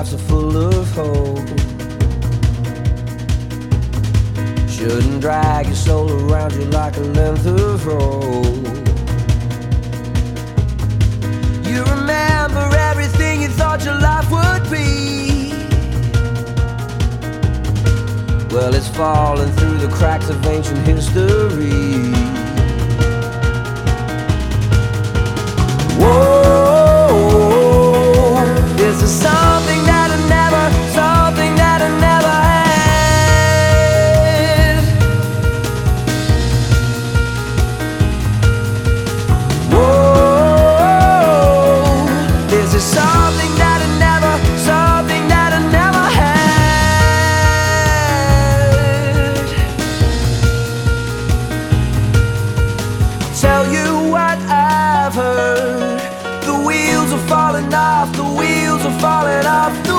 hearts are full of hope. Shouldn't drag your soul around you like a length of rope. You remember everything you thought your life would be. Well, it's falling through the cracks of ancient history. Whoa, this is something that I never, something that I never had. Whoa, this is something that I never, something that I never had. Tell you what I've heard. The wheels are falling off, the wheels are falling off the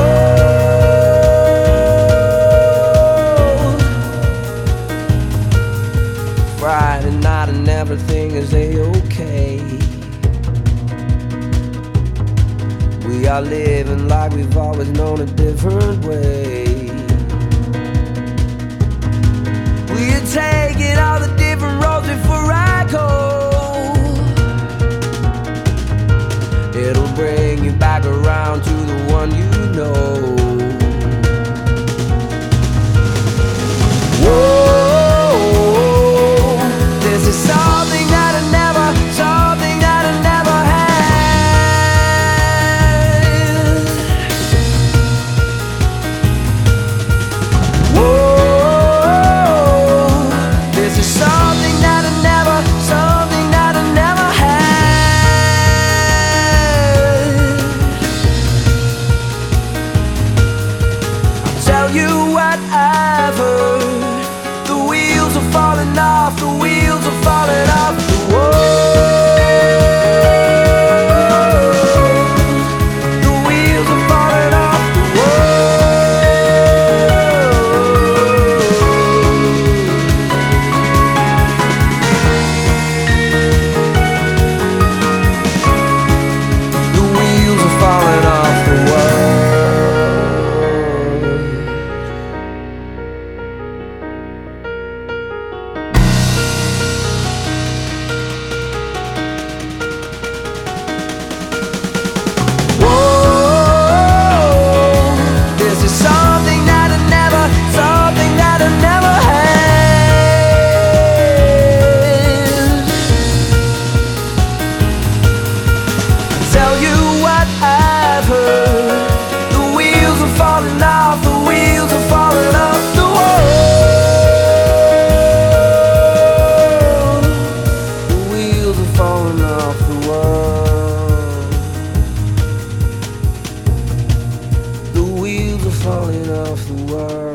road. Friday night and everything is a-okay. We are living like we've always known a different way. We are taking all the different roads before I go. It'll bring you back around to the one you know. Whoa, this is something that I never, something that I never had. Whoa, this is something that I never, something that I never had. Tell you what I've heard. The wheels are falling off, the wheels are falling off the road. The wheels are falling off the road. The wheels are falling off the road. Tell you what I've heard. The wheels are falling off, the wheels are falling off the world. The wheels are falling off the world. The wheels are falling off the world.